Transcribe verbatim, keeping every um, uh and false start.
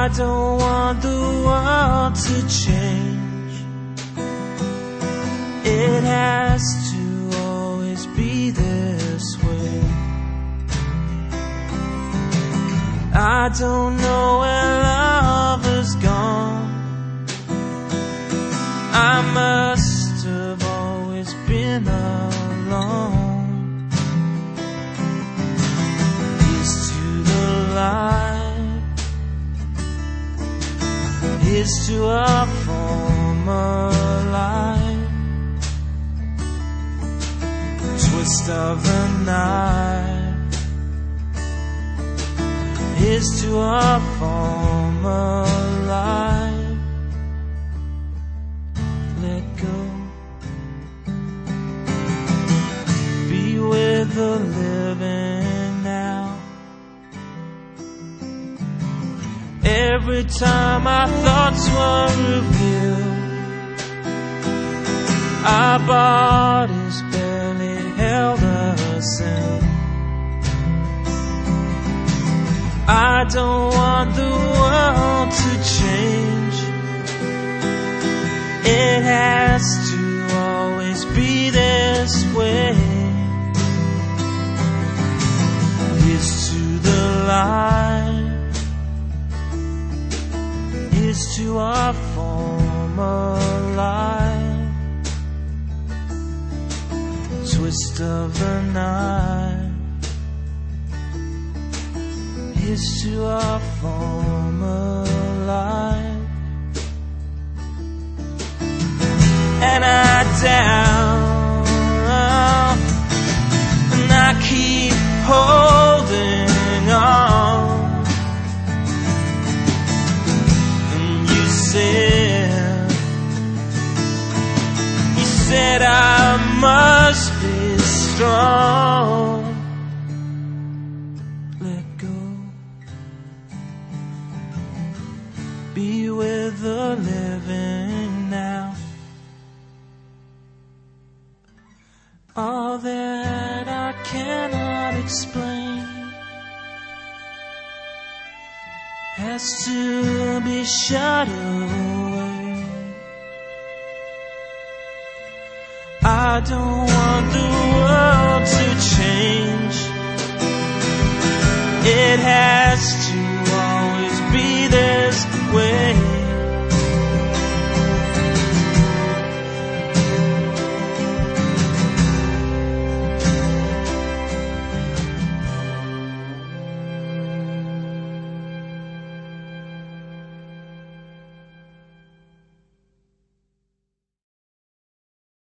I don't want the world to change. It has to always be this way. I don't know where love has gone. I must have always been alone. Here's to the light. Here's to a former life. Twist of the night. Here's to a former life. Let go. Be with the living now. Every time our thoughts were revealed, our bodies barely held us in. I don't want the world to change. It has to always be this way. Here's to the light. Here's to our former life. Twist of the night. Here's to our former life. And I down, and I keep holding on. And you said, you said I must be strong. Let go. Be with the living now. All that I cannot explain has to be shut away. I don't want the world to change. It has to